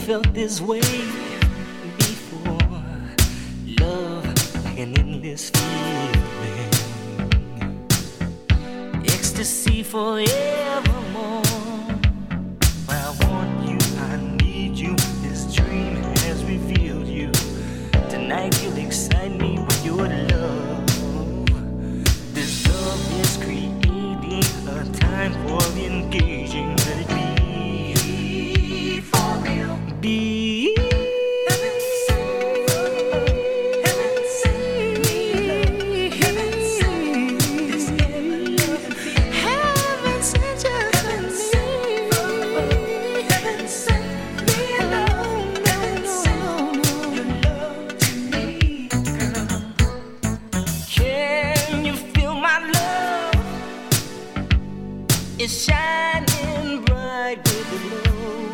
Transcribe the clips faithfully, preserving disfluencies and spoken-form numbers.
felt this way before. Love like an endless feeling, ecstasy forevermore. I want you, I need you. This dream has revealed you. Tonight you'll excite me with your love. This love is creating a time for engaging. Let it be for real. Be heaven sent, heaven sent me love. Heaven sent this ever-loving feeling. Heaven sent just heaven sent from above. Heaven sent me love. Heaven sent your love to me, girl. Can you feel my love? It's shining bright with the glow.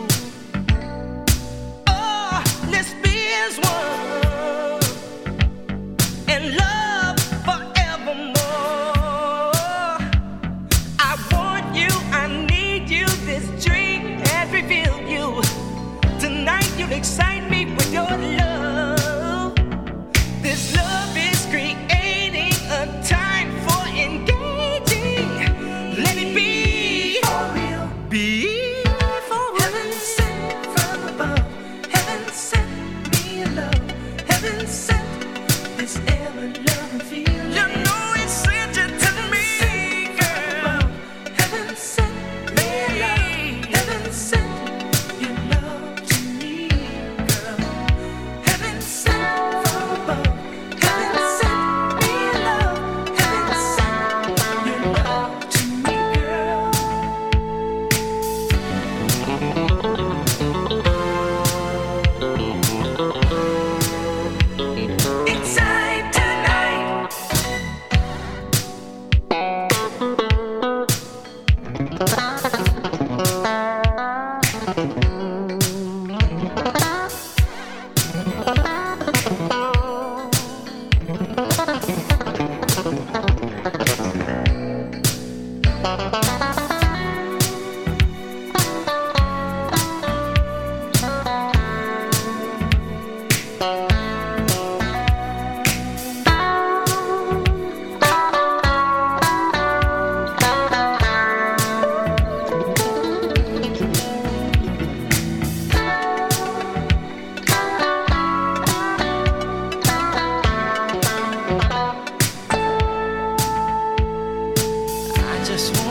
Oh, let's be as one and love forevermore. I want you, I need you. This dream has revealed you. Tonight you'll excite me with your love. This love is creating a time for engaging. Let it be for real. Be for real. Heaven sent from above. Heaven sent me a love. Heaven sent this ever-loving feeling. You know it's sent it to me, girl. Heaven sent me a love. Heaven sent your love to me, girl. Heaven sent from above. Heaven sent me a love. Heaven sent your love to me, girl. Inside tonight. I just want